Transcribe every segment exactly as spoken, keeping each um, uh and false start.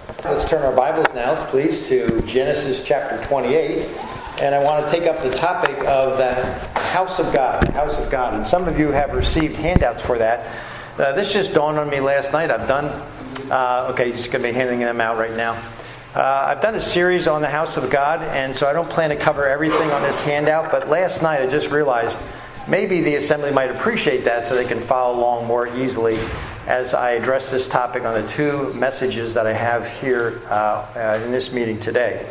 Let's turn our Bibles now, please, to Genesis chapter twenty-eight. And I want to take up the topic of the house of God, the house of God. And some of you have received handouts for that. Uh, this just dawned on me last night. I've done, uh, okay, just going to be handing them out right now. Uh, I've done a series on the house of God, and so I don't plan to cover everything on this handout. But last night I just realized maybe the assembly might appreciate that so they can follow along more easily as I address this topic on the two messages that I have here uh, uh, in this meeting today.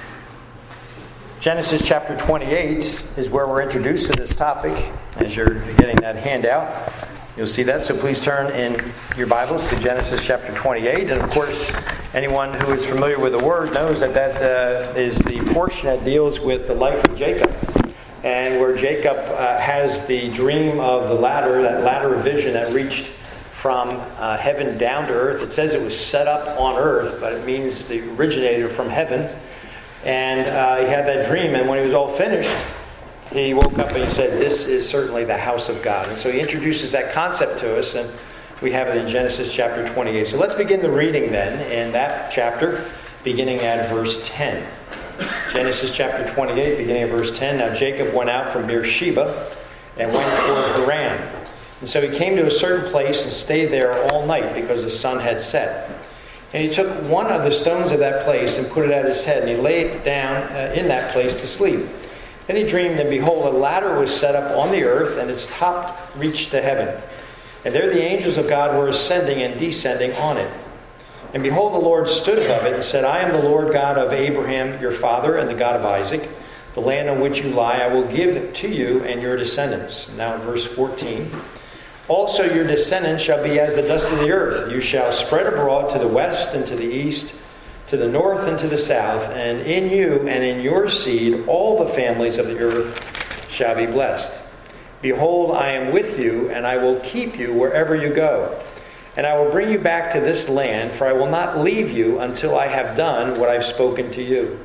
Genesis chapter twenty-eight is where we're introduced to this topic. As you're getting that handout, you'll see that. So please turn in your Bibles to Genesis chapter twenty-eight. And of course, anyone who is familiar with the Word knows that that uh, is the portion that deals with the life of Jacob. And where Jacob uh, has the dream of the ladder, that ladder vision that reached from uh, heaven down to earth. It says it was set up on earth, but it means it originated from heaven. And uh, he had that dream, and when he was all finished, he woke up and he said, "This is certainly the house of God." And so he introduces that concept to us, and we have it in Genesis chapter twenty-eight. So let's begin the reading then in that chapter, beginning at verse ten. Genesis chapter twenty-eight, beginning at verse ten. Now Jacob went out from Beersheba and went toward Haran. And so he came to a certain place and stayed there all night because the sun had set. And he took one of the stones of that place and put it at his head, and he lay it down uh, in that place to sleep. Then he dreamed, and behold, a ladder was set up on the earth, and its top reached to heaven. And there the angels of God were ascending and descending on it. And behold, the Lord stood above it and said, "I am the Lord God of Abraham your father, and the God of Isaac. The land on which you lie I will give to you and your descendants." Now in verse fourteen. "Also your descendants shall be as the dust of the earth. You shall spread abroad to the west and to the east, to the north and to the south. And in you and in your seed all the families of the earth shall be blessed. Behold, I am with you, and I will keep you wherever you go. And I will bring you back to this land, for I will not leave you until I have done what I've spoken to you."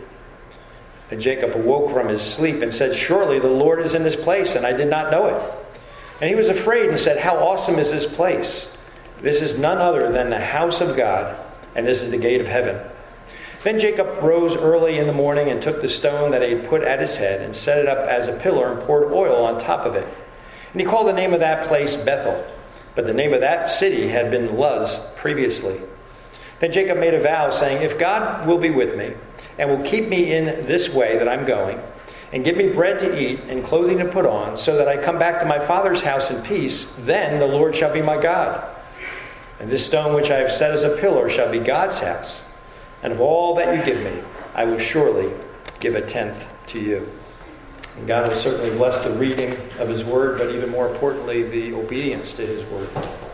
And Jacob awoke from his sleep and said, "Surely the Lord is in this place, and I did not know it." And he was afraid and said, "How awesome is this place? This is none other than the house of God, and this is the gate of heaven." Then Jacob rose early in the morning and took the stone that he had put at his head and set it up as a pillar and poured oil on top of it. And he called the name of that place Bethel, but the name of that city had been Luz previously. Then Jacob made a vow, saying, "If God will be with me and will keep me in this way that I'm going, and give me bread to eat and clothing to put on, so that I come back to my father's house in peace, then the Lord shall be my God. And this stone which I have set as a pillar shall be God's house. And of all that you give me, I will surely give a tenth to you." And God will certainly bless the reading of His Word, but even more importantly, the obedience to His Word.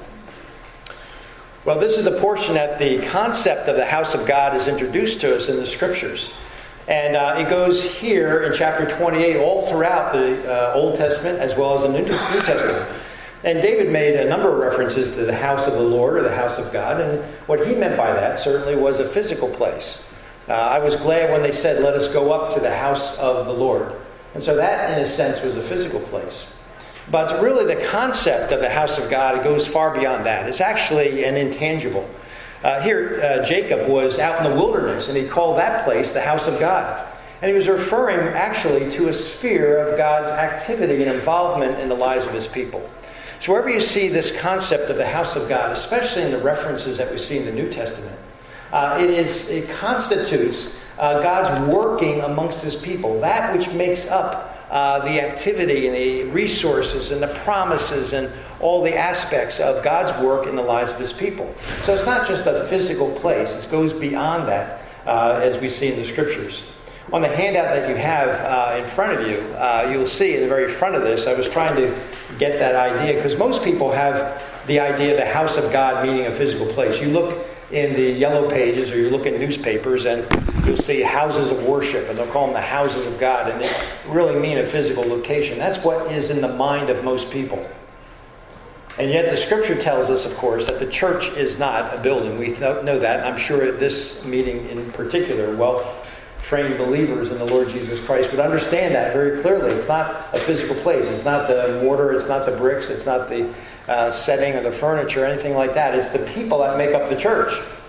Well, this is the portion that the concept of the house of God is introduced to us in the Scriptures. And uh, it goes here in chapter twenty-eight all throughout the uh, Old Testament as well as the New, New Testament. And David made a number of references to the house of the Lord or the house of God. And what he meant by that certainly was a physical place. Uh, I was glad when they said, "Let us go up to the house of the Lord." And so that, in a sense, was a physical place. But really the concept of the house of God, it goes far beyond that. It's actually an intangible. Uh, here, uh, Jacob was out in the wilderness, and he called that place the house of God. And he was referring actually to a sphere of God's activity and involvement in the lives of His people. So wherever you see this concept of the house of God, especially in the references that we see in the New Testament, uh, it is it constitutes uh, God's working amongst His people, that which makes up Uh, the activity and the resources and the promises and all the aspects of God's work in the lives of His people. So it's not just a physical place. It goes beyond that, uh, as we see in the Scriptures. On the handout that you have uh, in front of you, uh, you'll see in the very front of this, I was trying to get that idea, because most people have the idea of the house of God meaning a physical place. You look in the yellow pages, or you look at newspapers, and you'll see houses of worship, and they'll call them the houses of God, and they really mean a physical location. That's what is in the mind of most people. And yet the Scripture tells us, of course, that the church is not a building. We know that, and I'm sure at this meeting in particular, well-trained believers in the Lord Jesus Christ would understand that very clearly. It's not a physical place. It's not the mortar, it's not the bricks, it's not the uh, setting of the furniture, anything like that. It's the people that make up the church.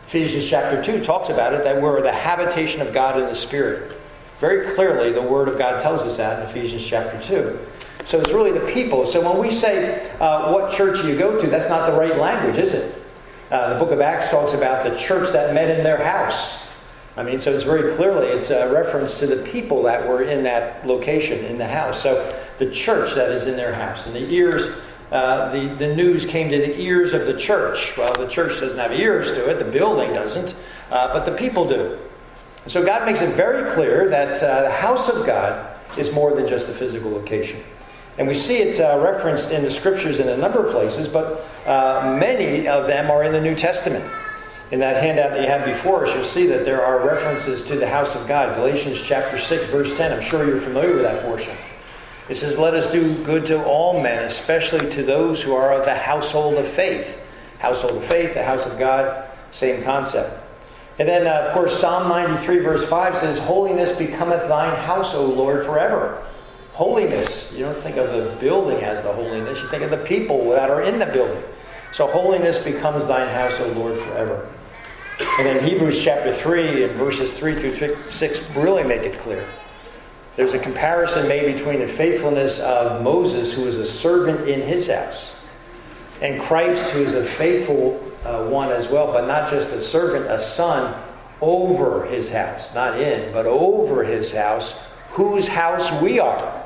Ephesians chapter two talks about it, that we're the habitation of God in the Spirit. Very clearly, the Word of God tells us that in Ephesians chapter two. So it's really the people. So when we say, uh, what church do you go to, that's not the right language, is it? Uh, the book of Acts talks about the church that met in their house. I mean, so it's very clearly, it's a reference to the people that were in that location, in the house. So the church that is in their house. And the ears, uh, the, the news came to the ears of the church. Well, the church doesn't have ears to it, the building doesn't, uh, but the people do. And so God makes it very clear that uh, the house of God is more than just a physical location. And we see it uh, referenced in the Scriptures in a number of places, but uh, many of them are in the New Testament. In that handout that you have before us, you'll see that there are references to the house of God. Galatians chapter six, verse ten. I'm sure you're familiar with that portion. It says, let us do good to all men, especially to those who are of the household of faith. Household of faith, the house of God, same concept. And then, uh, of course, Psalm ninety-three, verse five says, holiness becometh thine house, O Lord, forever. Holiness. You don't think of the building as the holiness. You think of the people that are in the building. So holiness becomes thine house, O Lord, forever. And then Hebrews chapter three and verses three through six really make it clear. There's a comparison made between the faithfulness of Moses, who was a servant in his house, and Christ, who is a faithful uh, one as well, but not just a servant, a son over his house. Not in, but over his house, whose house we are.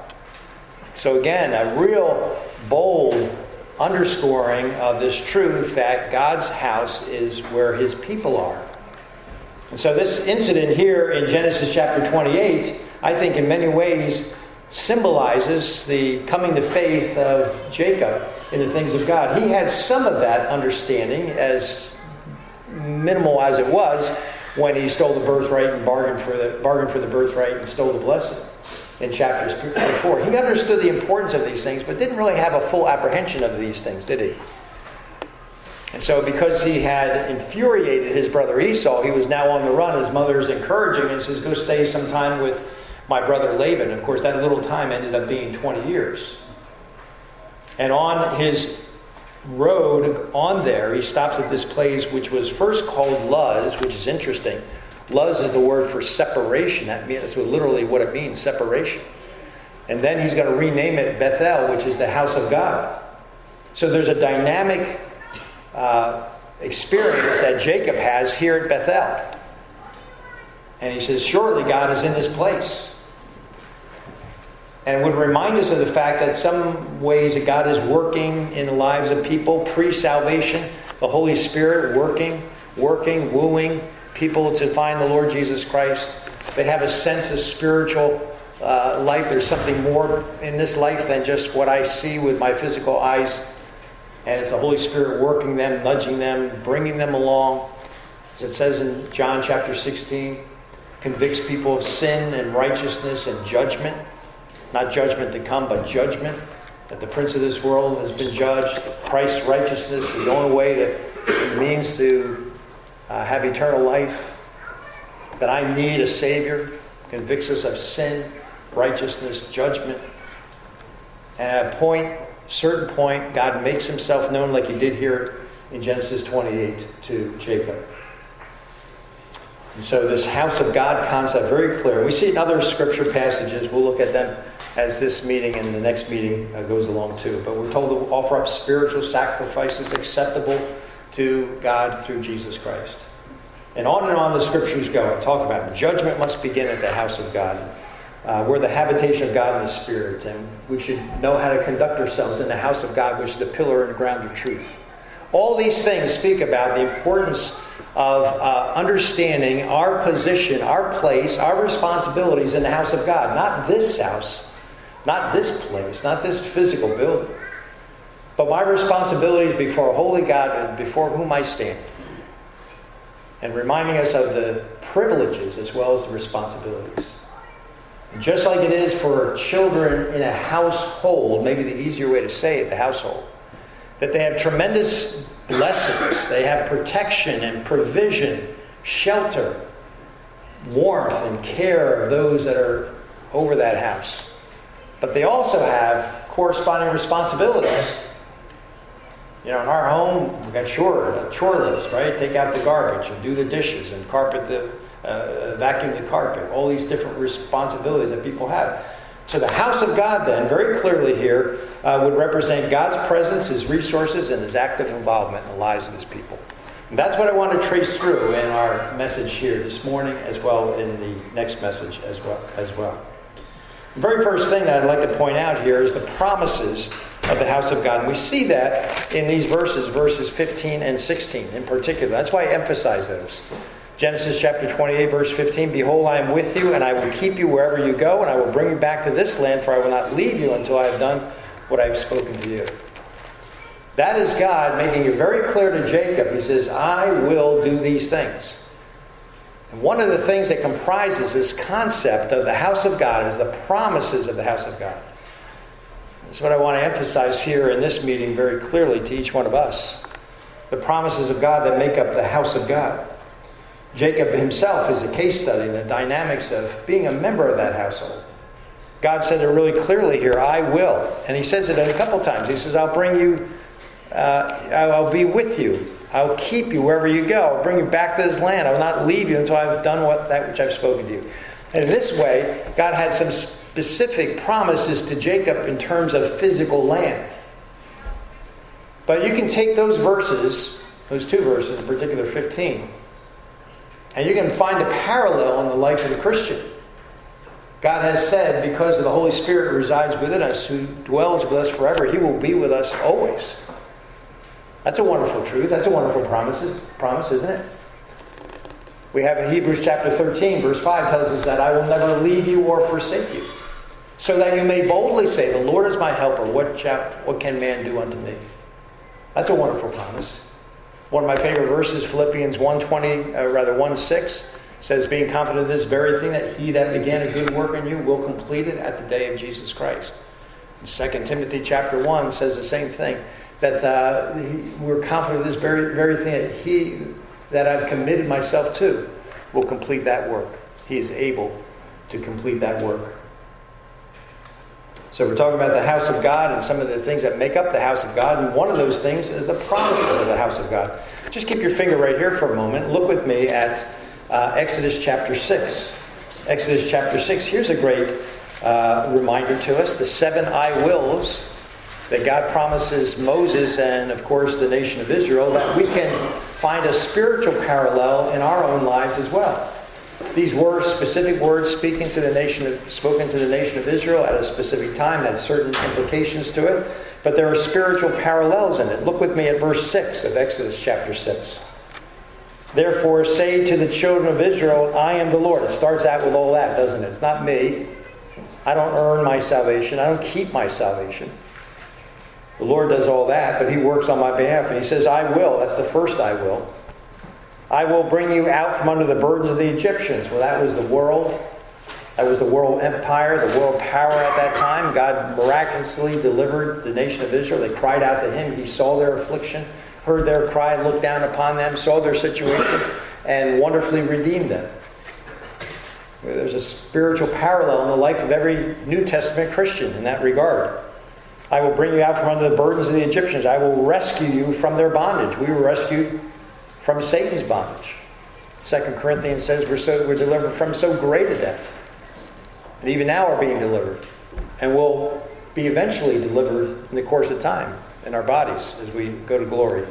So again, a real bold underscoring of this truth that God's house is where his people are. And so this incident here in Genesis chapter twenty-eight, I think in many ways symbolizes the coming to faith of Jacob in the things of God. He had some of that understanding, as minimal as it was, when he stole the birthright and bargained for the bargained for the birthright and stole the blessing in chapters before. He understood the importance of these things, but didn't really have a full apprehension of these things, did he? And so because he had infuriated his brother Esau, he was now on the run. His mother's encouraging him and says, go stay some time with my brother Laban. Of course, that little time ended up being twenty years. And on his road on there, he stops at this place which was first called Luz, which is interesting. Luz is the word for separation. That means, that's what, literally what it means, separation. And then he's going to rename it Bethel, which is the house of God. So there's a dynamic uh, experience that Jacob has here at Bethel. And he says, surely God is in this place. And it would remind us of the fact that some ways that God is working in the lives of people pre-salvation. The Holy Spirit working, working, wooing people to find the Lord Jesus Christ. They have a sense of spiritual uh, life. There's something more in this life than just what I see with my physical eyes. And it's the Holy Spirit working them, nudging them, bringing them along. As it says in John chapter sixteen, convicts people of sin and righteousness and judgment. Not judgment to come, but judgment. That the prince of this world has been judged. Christ's righteousness is the only way to, it means to Uh, have eternal life, that I need a Savior, convicts us of sin, righteousness, judgment. And at a point, certain point, God makes himself known like he did here in Genesis twenty-eight to Jacob. And so this house of God concept, very clear. We see it in other scripture passages. We'll look at them as this meeting and the next meeting uh, goes along too. But we're told to offer up spiritual sacrifices acceptable to God through Jesus Christ. And on and on the scriptures go and talk about judgment must begin at the house of God. Uh, we're the habitation of God in the Spirit, and we should know how to conduct ourselves in the house of God, which is the pillar and ground of truth. All these things speak about the importance of uh, understanding our position, our place, our responsibilities in the house of God. Not this house, not this place, not this physical building. But my responsibilities before a holy God and before whom I stand. And reminding us of the privileges as well as the responsibilities. And just like it is for children in a household, maybe the easier way to say it, the household, that they have tremendous blessings. They have protection and provision, shelter, warmth and care of those that are over that house. But they also have corresponding responsibilities. You know, in our home, we've got chore, a chore list, right? Take out the garbage and do the dishes and carpet the, uh, vacuum the carpet. All these different responsibilities that people have. So the house of God then, very clearly here, uh, would represent God's presence, His resources, and His active involvement in the lives of His people. And that's what I want to trace through in our message here this morning, as well in the next message as well. As well. The very first thing that I'd like to point out here is the promises of the house of God. And we see that in these verses, verses fifteen and sixteen in particular. That's why I emphasize those. Genesis chapter twenty-eight, verse fifteen, "Behold, I am with you, and I will keep you wherever you go, and I will bring you back to this land, for I will not leave you until I have done what I have spoken to you." That is God making it very clear to Jacob. He says, I will do these things. And one of the things that comprises this concept of the house of God is the promises of the house of God. That's what I want to emphasize here in this meeting very clearly to each one of us. The promises of God that make up the house of God. Jacob himself is a case study in the dynamics of being a member of that household. God said it really clearly here, I will. And He says it a couple times. He says, I'll bring you, uh, I'll be with you. I'll keep you wherever you go. I'll bring you back to this land. I will not leave you until I've done what that which I've spoken to you. And in this way, God had some specific promises to Jacob in terms of physical land. But you can take those verses, those two verses, in particular fifteen, and you can find a parallel in the life of the Christian. God has said, because of the Holy Spirit who resides within us, who dwells with us forever, He will be with us always. That's a wonderful truth. That's a wonderful promise, promise, isn't it? We have in Hebrews chapter thirteen, verse five tells us that I will never leave you or forsake you. So that you may boldly say, the Lord is my helper. What, shall, what can man do unto me? That's a wonderful promise. One of my favorite verses, Philippians one twenty, uh, rather one six, says, being confident of this very thing, that He that began a good work in you will complete it at the day of Jesus Christ. And Second Timothy chapter one says the same thing. That uh, he, we're confident of this very, very thing, that He that I've committed myself to will complete that work. He is able to complete that work. So we're talking about the house of God and some of the things that make up the house of God. And one of those things is the promises of the house of God. Just keep your finger right here for a moment. Look with me at uh, Exodus chapter six. Exodus chapter six. Here's a great uh, reminder to us. The seven I wills that God promises Moses and, of course, the nation of Israel, that we can find a spiritual parallel in our own lives as well. These were specific words speaking to the nation of, spoken to the nation of Israel at a specific time, had certain implications to it, but there are spiritual parallels in it. Look with me at verse six of Exodus chapter six. Therefore say to the children of Israel, I am the Lord. It starts out with all that, doesn't it? It's not me. I don't earn my salvation. I don't keep my salvation. The Lord does all that, but He works on my behalf. And He says, I will. That's the first I will. I will bring you out from under the burdens of the Egyptians. Well, that was the world. That was the world empire, the world power at that time. God miraculously delivered the nation of Israel. They cried out to Him. He saw their affliction, heard their cry, looked down upon them, saw their situation, and wonderfully redeemed them. There's a spiritual parallel in the life of every New Testament Christian in that regard. I will bring you out from under the burdens of the Egyptians. I will rescue you from their bondage. We were rescued from Satan's bondage. Second Corinthians says we're, so, we're delivered from so great a death. And even now are being delivered. And will be eventually delivered in the course of time in our bodies as we go to glory.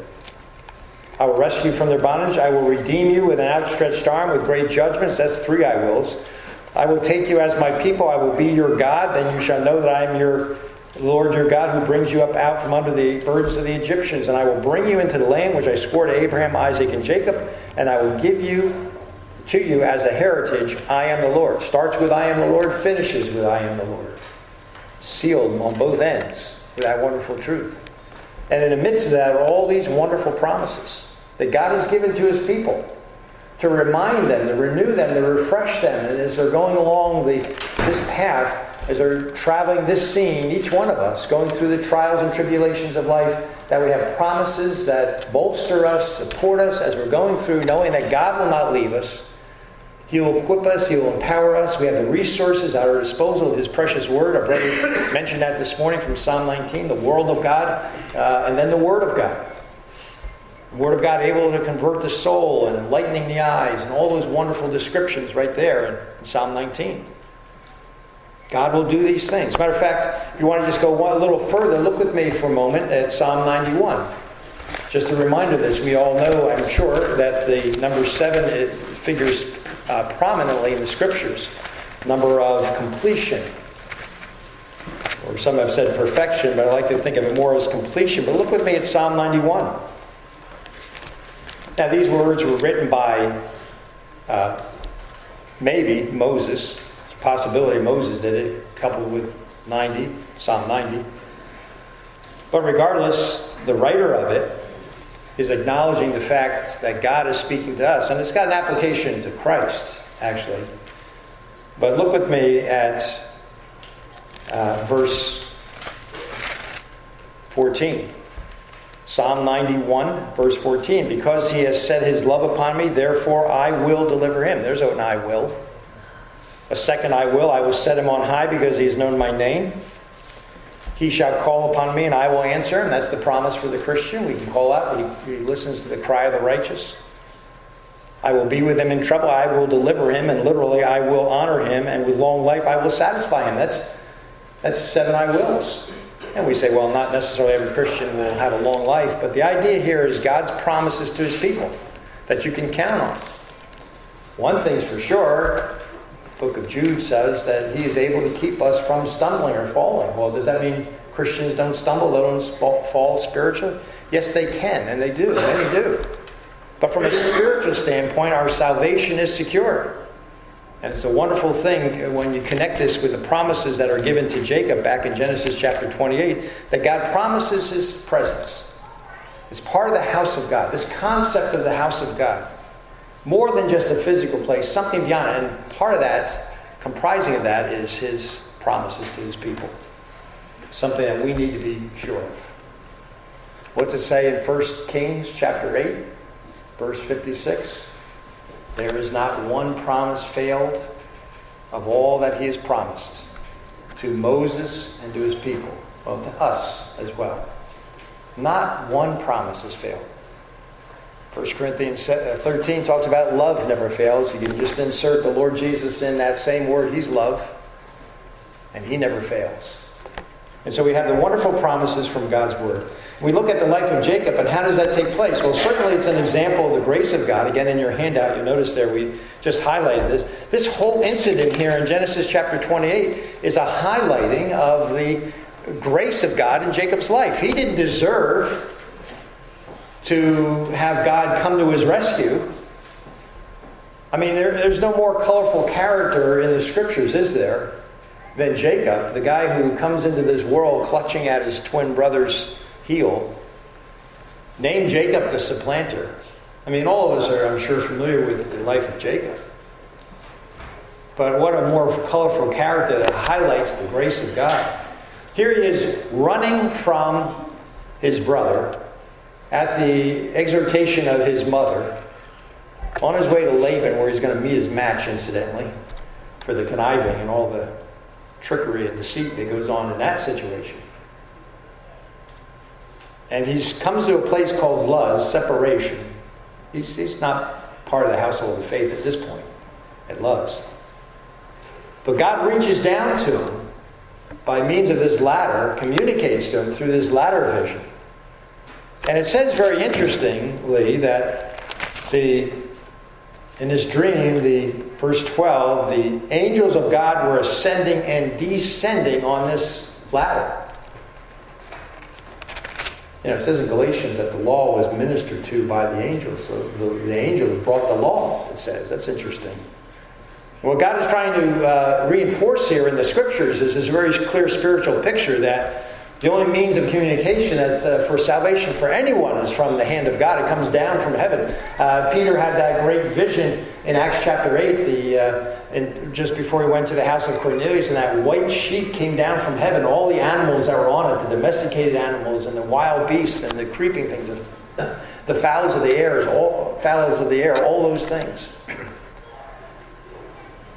I will rescue you from their bondage. I will redeem you with an outstretched arm, with great judgments. That's three I wills. I will take you as my people. I will be your God. Then you shall know that I am your Lord your God, who brings you up out from under the burdens of the Egyptians. And I will bring you into the land which I swore to Abraham, Isaac, and Jacob, and I will give you to you as a heritage. I am the Lord. Starts with I am the Lord, finishes with I am the Lord. Sealed on both ends with that wonderful truth. And in the midst of that are all these wonderful promises that God has given to His people to remind them, to renew them, to refresh them. And as they're going along the, this path, as they're traveling this scene, each one of us, going through the trials and tribulations of life, that we have promises that bolster us, support us as we're going through, knowing that God will not leave us, He will equip us. He will empower us. We have the resources at our disposal of His precious Word. Our brother mentioned that this morning from Psalm nineteen, the world of God, uh, and then the Word of God. The Word of God able to convert the soul and enlightening the eyes and all those wonderful descriptions right there in, in Psalm nineteen. God will do these things. As a matter of fact, if you want to just go one, a little further, look with me for a moment at Psalm ninety-one. Just a reminder of this. We all know, I'm sure, that the number seven it figures uh, prominently in the Scriptures. Number of completion. Or some have said perfection, but I like to think of it more as completion. But look with me at Psalm ninety-one. Now, these words were written by uh, maybe Moses. It's a possibility Moses did it, coupled with ninety, Psalm ninety. But regardless, the writer of it is acknowledging the fact that God is speaking to us. And it's got an application to Christ, actually. But look with me at uh, verse fourteen. Psalm ninety-one, verse fourteen. Because He has set His love upon me, therefore I will deliver him. There's an I will. A second I will. I will set him on high because He has known my name. He shall call upon me and I will answer him. That's the promise for the Christian. We can call out. He, he listens to the cry of the righteous. I will be with him in trouble. I will deliver him. And literally, I will honor him. And with long life, I will satisfy him. That's, that's seven I wills. And we say, well, not necessarily every Christian will have a long life. But the idea here is God's promises to His people that you can count on. One thing's for sure. The book of Jude says that He is able to keep us from stumbling or falling. Well, does that mean Christians don't stumble, they don't fall spiritually? Yes, they can, and they do. Many do. But from a spiritual standpoint, our salvation is secure. And it's a wonderful thing when you connect this with the promises that are given to Jacob back in Genesis chapter twenty-eight, that God promises His presence. It's part of the house of God. This concept of the house of God. More than just a physical place, something beyond it. And part of that, comprising of that, is His promises to His people. Something that we need to be sure of. What's it say in First Kings chapter eight, verse fifty-six? There is not one promise failed of all that He has promised to Moses and to His people. Well, to us as well. Not one promise has failed. First Corinthians thirteen talks about love never fails. You can just insert the Lord Jesus in that same word. He's love. And He never fails. And so we have the wonderful promises from God's Word. We look at the life of Jacob, and how does that take place? Well, certainly it's an example of the grace of God. Again, in your handout, you notice there we just highlighted this. This whole incident here in Genesis chapter twenty-eight is a highlighting of the grace of God in Jacob's life. He didn't deserve to have God come to his rescue. I mean, there, there's no more colorful character in the Scriptures, is there, than Jacob, the guy who comes into this world clutching at his twin brother's heel. Named Jacob the supplanter. I mean, all of us are, I'm sure, familiar with the life of Jacob. But what a more colorful character that highlights the grace of God. Here he is running from his brother at the exhortation of his mother, on his way to Laban, where he's going to meet his match, incidentally, for the conniving and all the trickery and deceit that goes on in that situation. And he comes to a place called Luz, separation. He's, he's not part of the household of faith at this point, at Luz. But God reaches down to him by means of this ladder, communicates to him through this ladder vision. And it says very interestingly that the in this dream, the verse twelve, the angels of God were ascending and descending on this ladder. You know, it says in Galatians that the law was ministered to by the angels. So the, the angels brought the law, it says. That's interesting. What God is trying to uh, reinforce here in the Scriptures is this very clear spiritual picture that the only means of communication that, uh, for salvation for anyone is from the hand of God. It comes down from heaven. Uh, Peter had that great vision in Acts chapter eight, the, uh, and just before he went to the house of Cornelius, and that white sheet came down from heaven. All the animals that were on it, the domesticated animals and the wild beasts and the creeping things, the fowls of the air, all fowls of the air, all those things.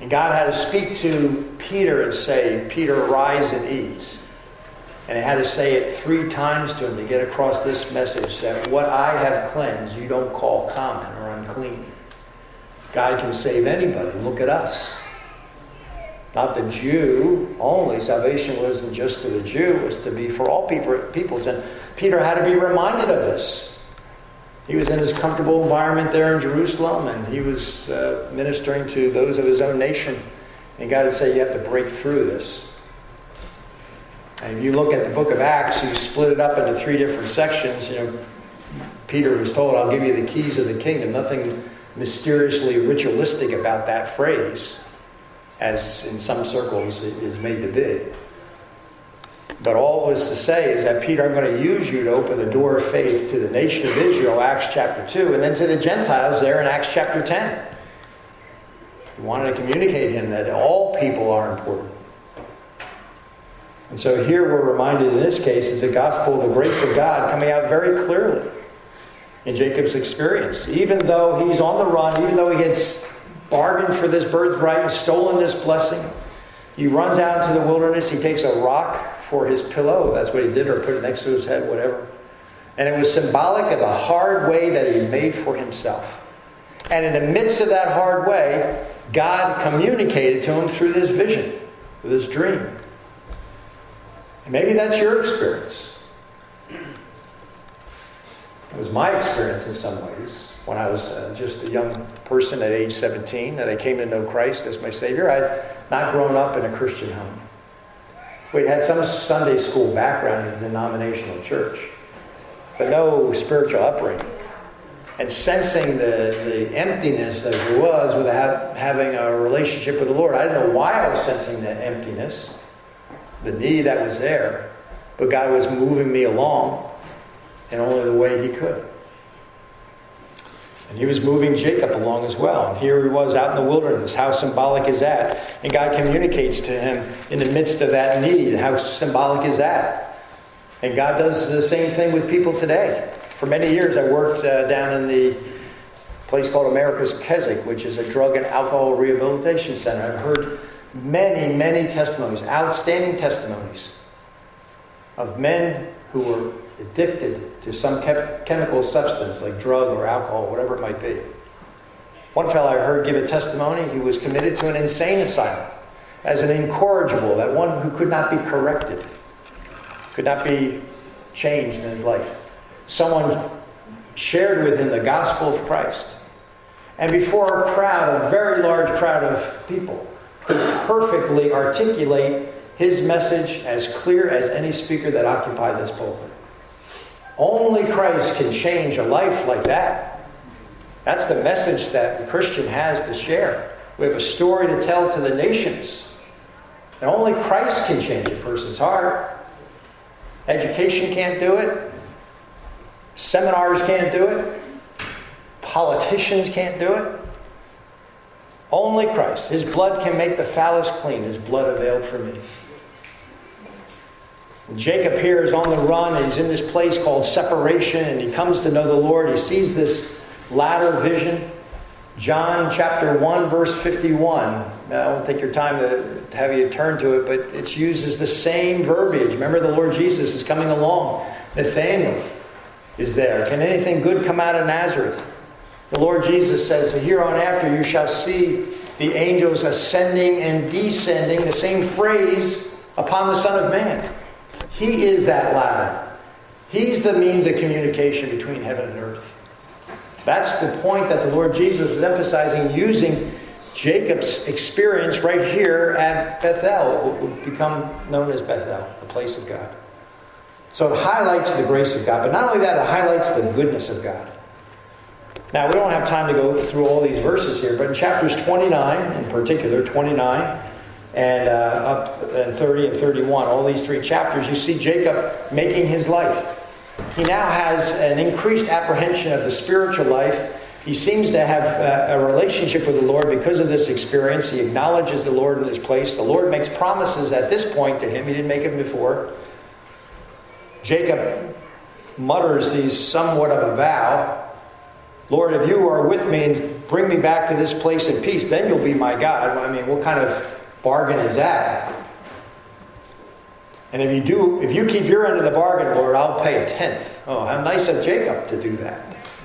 And God had to speak to Peter and say, Peter, arise and eat. And it had to say it three times to him to get across this message that what I have cleansed, you don't call common or unclean. God can save anybody. Look at us. Not the Jew only. Salvation wasn't just to the Jew. It was to be for all people, peoples. And Peter had to be reminded of this. He was in his comfortable environment there in Jerusalem, and he was uh, ministering to those of his own nation. And God would say, you have to break through this. And if you look at the book of Acts, you split it up into three different sections. You know, Peter was told, I'll give you the keys of the kingdom. Nothing mysteriously ritualistic about that phrase, as in some circles it is made to be. But all it was to say is that, Peter, I'm going to use you to open the door of faith to the nation of Israel, Acts chapter two, and then to the Gentiles there in Acts chapter ten. He wanted to communicate to him that all people are important. And so here we're reminded in this case is the gospel of the grace of God coming out very clearly in Jacob's experience. Even though he's on the run, even though he had bargained for this birthright and stolen this blessing, he runs out into the wilderness. He takes a rock for his pillow. That's what he did, or put it next to his head, whatever. And it was symbolic of the hard way that he made for himself. And in the midst of that hard way, God communicated to him through this vision, with this dream. And maybe that's your experience. It was my experience in some ways when I was uh, just a young person at age seventeen that I came to know Christ as my Savior. I'd not grown up in a Christian home. We'd had some Sunday school background in a denominational church, but no spiritual upbringing. And sensing the, the emptiness that there was with ha- having a relationship with the Lord. I didn't know why I was sensing that emptiness, the need that was there, but God was moving me along in only the way he could. And he was moving Jacob along as well. And here he was out in the wilderness. How symbolic is that? And God communicates to him in the midst of that need. How symbolic is that? And God does the same thing with people today. For many years I worked uh, down in the place called America's Keswick, which is a drug and alcohol rehabilitation center. I've heard many, many testimonies, outstanding testimonies of men who were addicted to some chem- chemical substance like drug or alcohol, whatever it might be. One fellow I heard give a testimony. He was committed to an insane asylum as an incorrigible, that one who could not be corrected, could not be changed in his life. Someone shared with him the gospel of Christ, and before a crowd, a very large crowd of people, could perfectly articulate his message as clear as any speaker that occupied this pulpit. Only Christ can change a life like that. That's the message that the Christian has to share. We have a story to tell to the nations. And only Christ can change a person's heart. Education can't do it. Seminars can't do it. Politicians can't do it. Only Christ. His blood can make the phallus clean. His blood availed for me. Jacob here is on the run. He's in this place called separation, and he comes to know the Lord. He sees this latter vision. John chapter one, verse fifty-one. Now, I won't take your time to have you turn to it, but it uses the same verbiage. Remember, the Lord Jesus is coming along. Nathanael is there. Can anything good come out of Nazareth? The Lord Jesus says, here on after you shall see the angels ascending and descending, the same phrase, upon the Son of Man. He is that ladder. He's the means of communication between heaven and earth. That's the point that the Lord Jesus was emphasizing, using Jacob's experience right here at Bethel, what would become known as Bethel, the place of God. So it highlights the grace of God, but not only that, it highlights the goodness of God. Now, we don't have time to go through all these verses here, but in chapters twenty-nine, in particular, twenty-nine, and uh, up and thirty and thirty-one, all these three chapters, you see Jacob making his life. He now has an increased apprehension of the spiritual life. He seems to have a, a relationship with the Lord because of this experience. He acknowledges the Lord in this place. The Lord makes promises at this point to him. He didn't make them before. Jacob mutters these somewhat of a vow. Lord, if you are with me and bring me back to this place in peace, then you'll be my God. I mean, what kind of bargain is that? And if you do, if you keep your end of the bargain, Lord, I'll pay a tenth. Oh, how nice of Jacob to do that.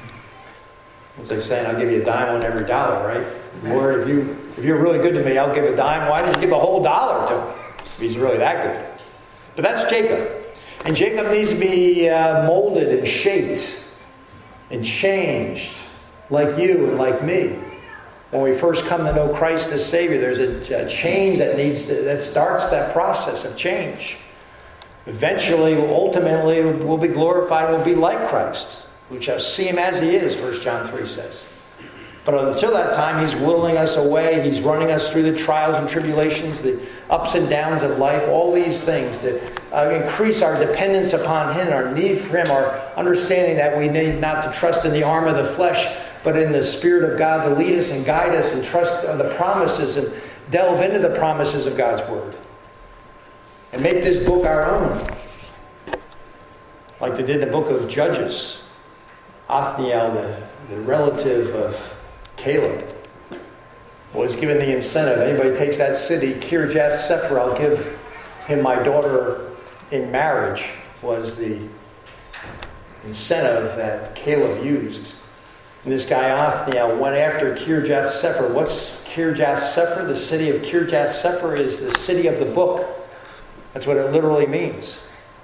It's like saying, I'll give you a dime on every dollar, right? Lord, if you if you're really good to me, I'll give a dime. Why didn't you give a whole dollar to him? If he's really that good. But that's Jacob. And Jacob needs to be uh, molded and shaped and changed like you and like me. When we first come to know Christ as Savior, there's a, a change that needs to, that starts that process of change. Eventually, ultimately, we'll be glorified, we'll be like Christ. We shall see him as he is, First John three says. But until that time, he's willing us away. He's running us through the trials and tribulations, the ups and downs of life, all these things to uh, increase our dependence upon him, our need for him, our understanding that we need not to trust in the arm of the flesh, but in the Spirit of God to lead us and guide us and trust the promises and delve into the promises of God's Word. And make this book our own. Like they did in the book of Judges. Othniel, the, the relative of Caleb, was given the incentive. Anybody takes that city, Kirjath Sepher, I'll give him my daughter in marriage, was the incentive that Caleb used. And this guy Othniel went after Kirjath Sepher. What's Kirjath Sepher? The city of Kirjath Sepher is the city of the book. That's what it literally means.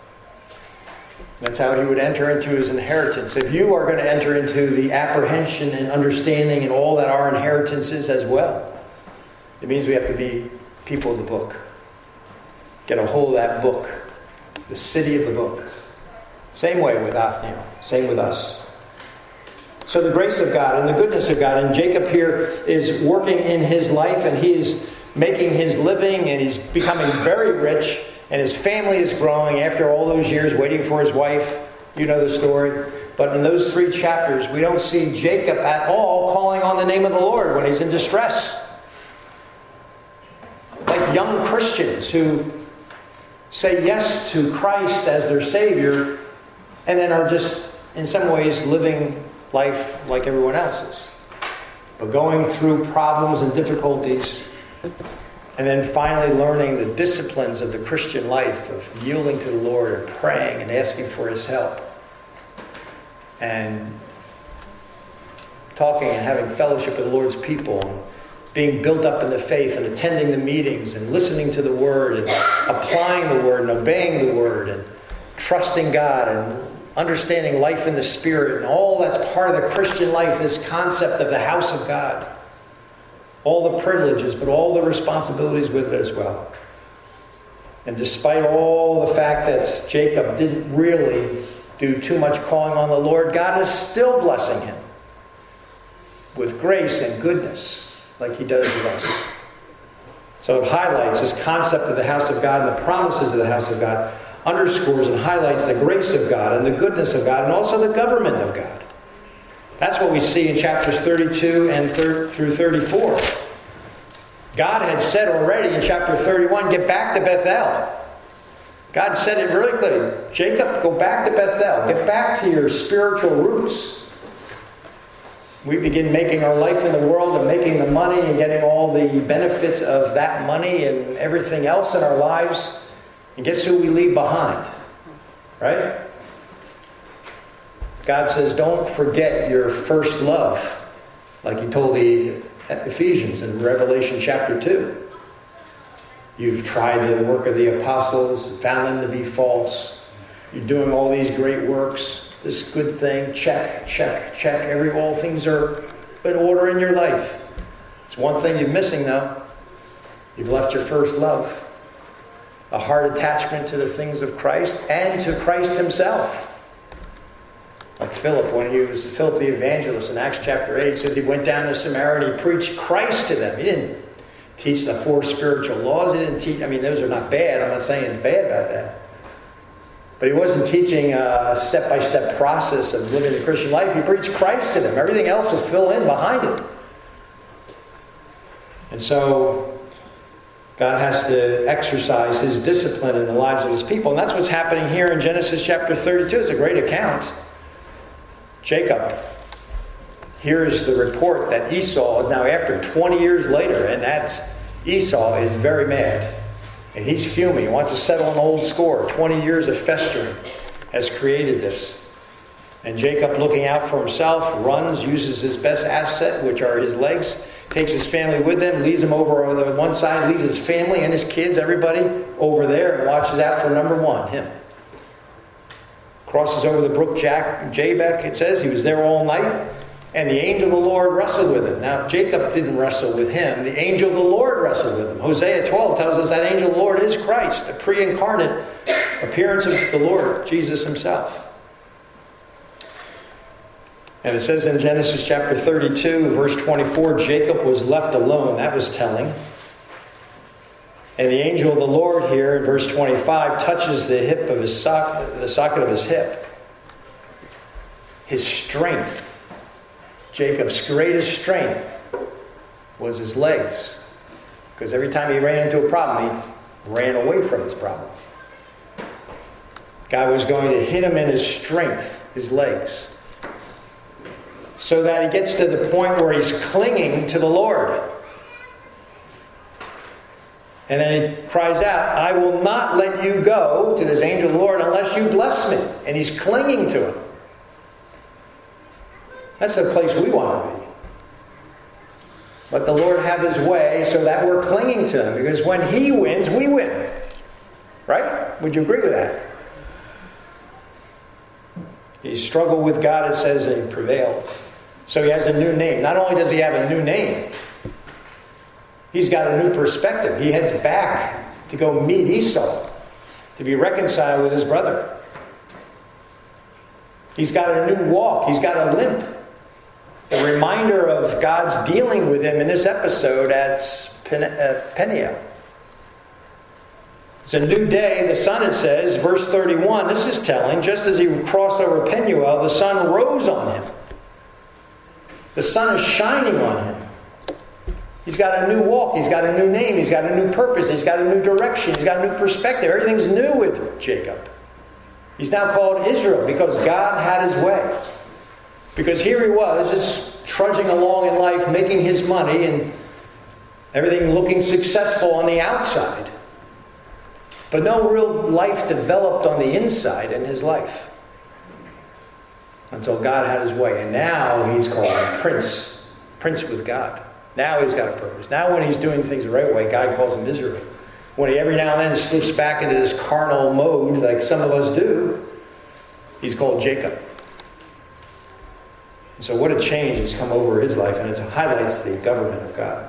That's how he would enter into his inheritance. If you are going to enter into the apprehension and understanding and all that our inheritance is as well, it means we have to be people of the book. Get a hold of that book. The city of the book. Same way with Othniel. Same with us. So the grace of God and the goodness of God. And Jacob here is working in his life and he is making his living and he's becoming very rich. And his family is growing after all those years waiting for his wife. You know the story. But in those three chapters, we don't see Jacob at all calling on the name of the Lord when he's in distress. Like young Christians who say yes to Christ as their Savior and then are just, in some ways, living life like everyone else's. But going through problems and difficulties and then finally learning the disciplines of the Christian life of yielding to the Lord and praying and asking for his help. And talking and having fellowship with the Lord's people. And being built up in the faith and attending the meetings and listening to the Word and applying the Word and obeying the Word and trusting God and understanding life in the Spirit. And all that's part of the Christian life, this concept of the house of God. All the privileges, but all the responsibilities with it as well. And despite all the fact that Jacob didn't really do too much calling on the Lord, God is still blessing him with grace and goodness like he does with us. So it highlights this concept of the house of God and the promises of the house of God, underscores and highlights the grace of God and the goodness of God and also the government of God. That's what we see in chapters thirty-two and thir- through thirty-four. God had said already in chapter thirty-one, get back to Bethel. God said it really clearly. Jacob, go back to Bethel. Get back to your spiritual roots. We begin making our life in the world and making the money and getting all the benefits of that money and everything else in our lives. And guess who we leave behind? Right? God says, don't forget your first love, like he told the Ephesians in Revelation chapter two. You've tried the work of the apostles, found them to be false. You're doing all these great works, this good thing, check, check, check. Every all things are in order in your life. There's one thing you're missing though. You've left your first love. A heart attachment to the things of Christ and to Christ himself. Like Philip, when he was Philip the evangelist in Acts chapter eight, says he went down to Samaria and he preached Christ to them. He didn't teach the four spiritual laws. He didn't teach, I mean, those are not bad. I'm not saying it's bad about that. But he wasn't teaching a step-by-step process of living the Christian life. He preached Christ to them. Everything else will fill in behind it. And so God has to exercise his discipline in the lives of his people. And that's what's happening here in Genesis chapter thirty-two. It's a great account. Jacob, hears the report that Esau is now after twenty years later, and that's Esau is very mad. And he's fuming. He wants to settle an old score. twenty years of festering has created this. And Jacob, looking out for himself, runs, uses his best asset, which are his legs, takes his family with him, leaves them over on the one side, leaves his family and his kids, everybody, over there, and watches out for number one, him. Crosses over the brook Jack, Jabbok, it says. He was there all night. And the angel of the Lord wrestled with him. Now, Jacob didn't wrestle with him. The angel of the Lord wrestled with him. Hosea twelve tells us that angel of the Lord is Christ, the pre-incarnate appearance of the Lord, Jesus himself. And it says in Genesis chapter thirty-two, verse twenty-four, Jacob was left alone. That was telling. And the angel of the Lord here in verse twenty-five touches the hip of his socket, the socket of his hip. His strength. Jacob's greatest strength was his legs. Because every time he ran into a problem, he ran away from his problem. God was going to hit him in his strength, his legs. So that he gets to the point where he's clinging to the Lord. And then he cries out, I will not let you go, to this angel of the Lord, unless you bless me. And he's clinging to him. That's the place we want to be. Let the Lord have his way so that we're clinging to him. Because when he wins, we win. Right? Would you agree with that? He struggled with God, it says, and he prevailed. So he has a new name. Not only does he have a new name, he's got a new perspective. He heads back to go meet Esau, to be reconciled with his brother. He's got a new walk. He's got a limp. A reminder of God's dealing with him in this episode at Pen- uh, Peniel. It's a new day. The sun, it says, verse thirty-one, this is telling, just as he crossed over Penuel, the sun rose on him. The sun is shining on him. He's got a new walk. He's got a new name. He's got a new purpose. He's got a new direction. He's got a new perspective. Everything's new with Jacob. He's now called Israel because God had his way. Because here he was, just trudging along in life, making his money, and everything looking successful on the outside. But no real life developed on the inside in his life. Until God had his way. And now he's called a prince. Prince with God. Now he's got a purpose. Now when he's doing things the right way, God calls him Israel. When he every now and then slips back into this carnal mode, like some of us do, he's called Jacob. And so what a change has come over his life, and it highlights the government of God.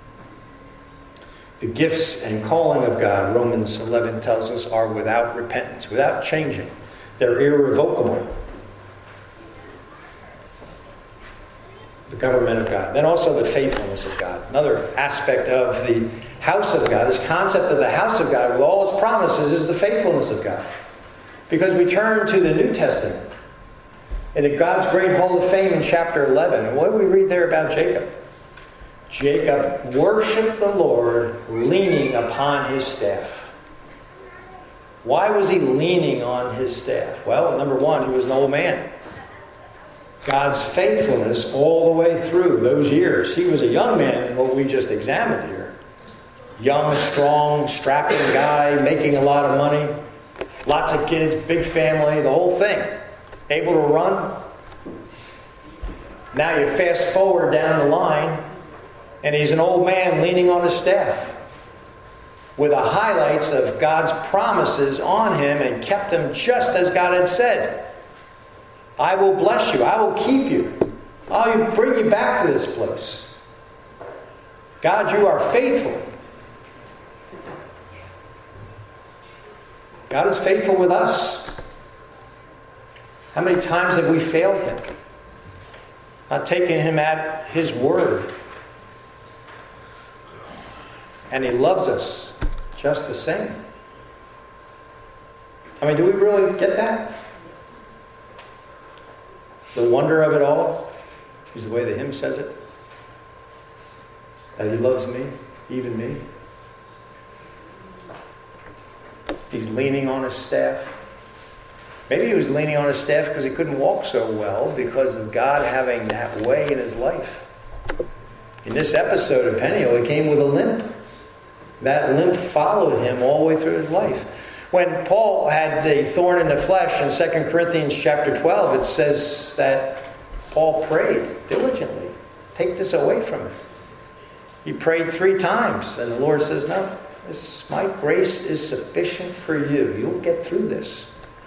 The gifts and calling of God, Romans eleven tells us, are without repentance, without changing. They're irrevocable. The government of God. Then also the faithfulness of God. Another aspect of the house of God, this concept of the house of God with all its promises, is the faithfulness of God. Because we turn to the New Testament and to God's great hall of fame in chapter eleven. And what do we read there about Jacob? Jacob worshiped the Lord leaning upon his staff. Why was he leaning on his staff? Well, number one, he was an old man. God's faithfulness all the way through those years. He was a young man in what we just examined here. Young, strong, strapping guy, making a lot of money. Lots of kids, big family, the whole thing. Able to run. Now you fast forward down the line, and he's an old man leaning on his staff with the highlights of God's promises on him, and kept them just as God had said. I will bless you. I will keep you. I'll bring you back to this place. God, you are faithful. God is faithful with us. How many times have we failed him? Not taking him at his word. And he loves us just the same. I mean, do we really get that? The wonder of it all is the way the hymn says it. That he loves me, even me. He's leaning on his staff. Maybe he was leaning on his staff because he couldn't walk so well because of God having that way in his life. In this episode of Peniel, he came with a limp. That limp followed him all the way through his life. When Paul had the thorn in the flesh in Second Corinthians chapter twelve, it says that Paul prayed diligently. Take this away from him. He prayed three times, and the Lord says, no, this, my grace is sufficient for you. You'll get through this.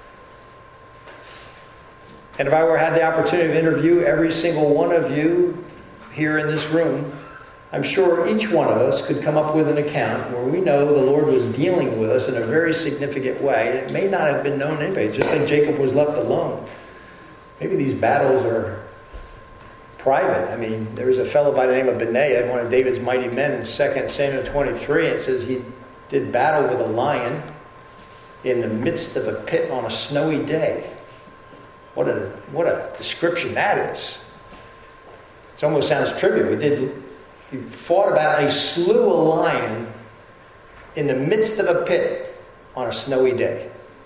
And if I were had the opportunity to interview every single one of you here in this room, I'm sure each one of us could come up with an account where we know the Lord was dealing with us in a very significant way. And it may not have been known to anybody, just like Jacob was left alone. Maybe these battles are private. I mean, there was a fellow by the name of Benaiah, one of David's mighty men in Second Samuel twenty-three. And it says he did battle with a lion in the midst of a pit on a snowy day. What a what a description that is. It almost sounds trivial. He did. He fought about. He slew a lion in the midst of a pit on a snowy day.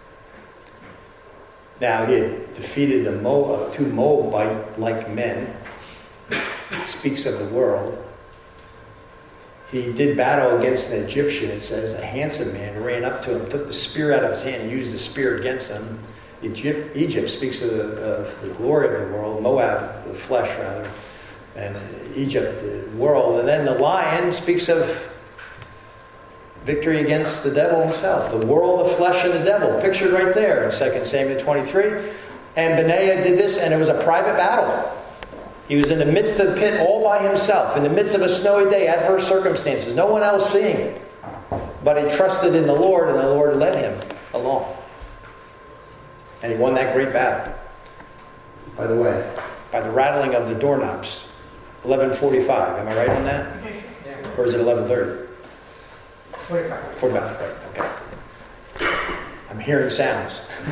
Now he had defeated the Mo, two Moabite-like men. It speaks of the world. He did battle against an Egyptian. It says a handsome man ran up to him, took the spear out of his hand, and used the spear against him. Egypt, Egypt speaks of the, of the glory of the world, Moab, the flesh rather, and Egypt, the world. And then the lion speaks of victory against the devil himself, the world, the flesh, and the devil, pictured right there in Second Samuel twenty-three. And Benaiah did this, and it was a private battle. He was in the midst of the pit all by himself, in the midst of a snowy day, adverse circumstances, no one else seeing it. But he trusted in the Lord, and the Lord led him along. And he won that great battle. By the way, by the rattling of the doorknobs. eleven forty-five. Am I right on that? Yeah. Or is it eleven thirty? forty-five. forty-five, right. Okay. I'm hearing sounds.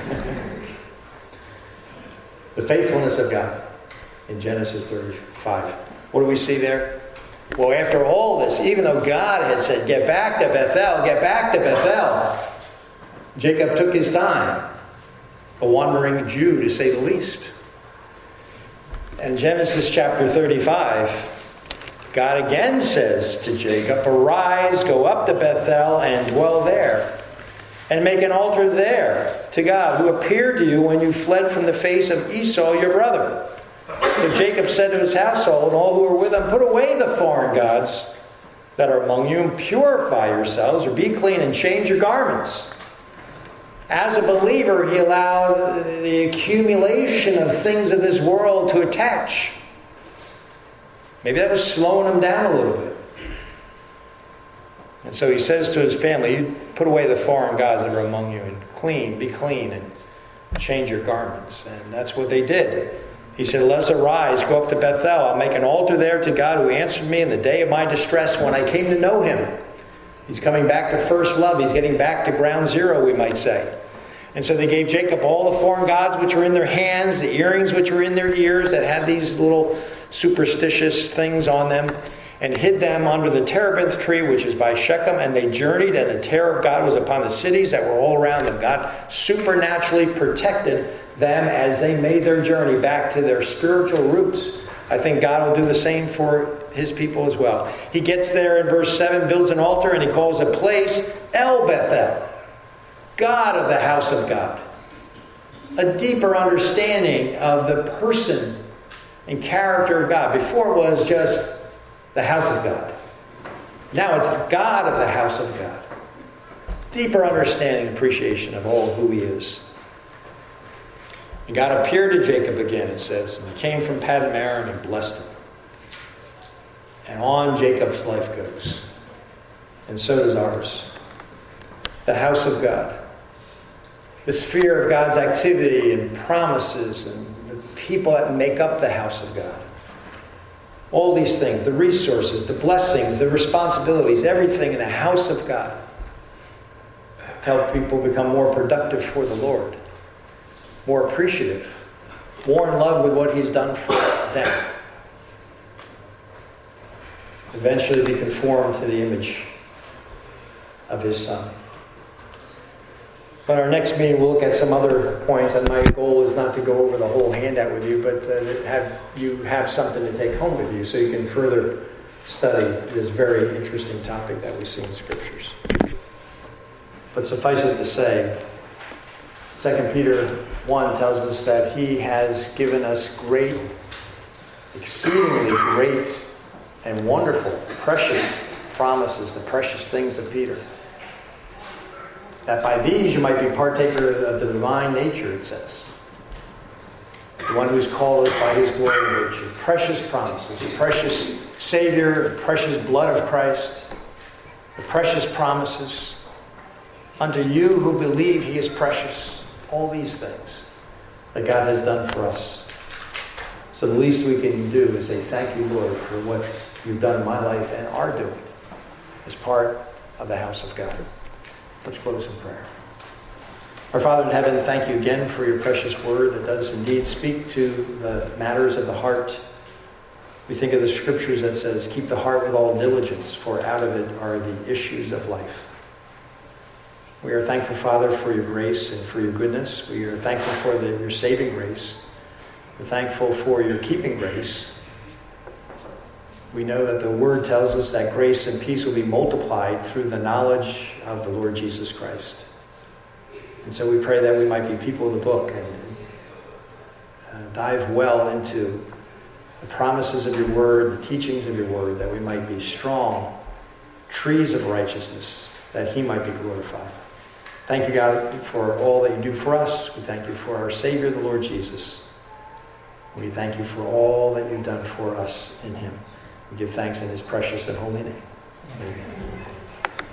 The faithfulness of God in Genesis thirty-five. What do we see there? Well, after all this, even though God had said, get back to Bethel, get back to Bethel, Jacob took his time. A wandering Jew, to say the least. And Genesis chapter thirty-five, God again says to Jacob, arise, go up to Bethel and dwell there, and make an altar there to God, who appeared to you when you fled from the face of Esau your brother. So Jacob said to his household and all who were with him, put away the foreign gods that are among you and purify yourselves, or be clean and change your garments. As a believer, he allowed the accumulation of things of this world to attach. Maybe that was slowing him down a little bit. And so he says to his family, put away the foreign gods that are among you and clean, be clean and change your garments. And that's what they did. He said, let us arise, go up to Bethel. I'll make an altar there to God who answered me in the day of my distress when I came to know him. He's coming back to first love. He's getting back to ground zero, we might say. And so they gave Jacob all the foreign gods which were in their hands, the earrings which were in their ears that had these little superstitious things on them, and hid them under the terebinth tree which is by Shechem. And they journeyed, and the terror of God was upon the cities that were all around them. God supernaturally protected them as they made their journey back to their spiritual roots. I think God will do the same for his people as well. He gets there in verse seven, builds an altar, and he calls a place El Bethel, God of the house of God. A deeper understanding of the person and character of God. Before it was just the house of God. Now it's the God of the house of God. Deeper understanding and appreciation of all who he is. And God appeared to Jacob again, it says, and he came from Paddan Aram and blessed him. And on Jacob's life goes. And so does ours. The house of God. The sphere of God's activity and promises and the people that make up the house of God. All these things, the resources, the blessings, the responsibilities, everything in the house of God. To help people become more productive for the Lord. More appreciative. More in love with what he's done for them. Eventually be conformed to the image of his Son. But our next meeting, we'll look at some other points, and my goal is not to go over the whole handout with you, but uh, to have you have something to take home with you so you can further study this very interesting topic that we see in Scriptures. But suffice it to say, Second Peter one tells us that he has given us great, exceedingly great and wonderful, precious promises, the precious things of Peter. That by these you might be partaker of the divine nature, it says. The one who's called us by his glory and virtue. Precious promises, the precious Savior, the precious blood of Christ, the precious promises. Unto you who believe he is precious. All these things that God has done for us. So the least we can do is say, thank you, Lord, for what you've done in my life and are doing as part of the house of God. Let's close in prayer. Our Father in heaven, thank you again for your precious word that does indeed speak to the matters of the heart. We think of the scriptures that says, keep the heart with all diligence, for out of it are the issues of life. We are thankful, Father, for your grace and for your goodness. We are thankful for the, your saving grace. We're thankful for your keeping grace. We know that the Word tells us that grace and peace will be multiplied through the knowledge of the Lord Jesus Christ. And so we pray that we might be people of the book and uh, dive well into the promises of your Word, the teachings of your Word, that we might be strong trees of righteousness, that he might be glorified. Thank you, God, for all that you do for us. We thank you for our Savior, the Lord Jesus. We thank you for all that you've done for us in him. We give thanks in his precious and holy name. Amen.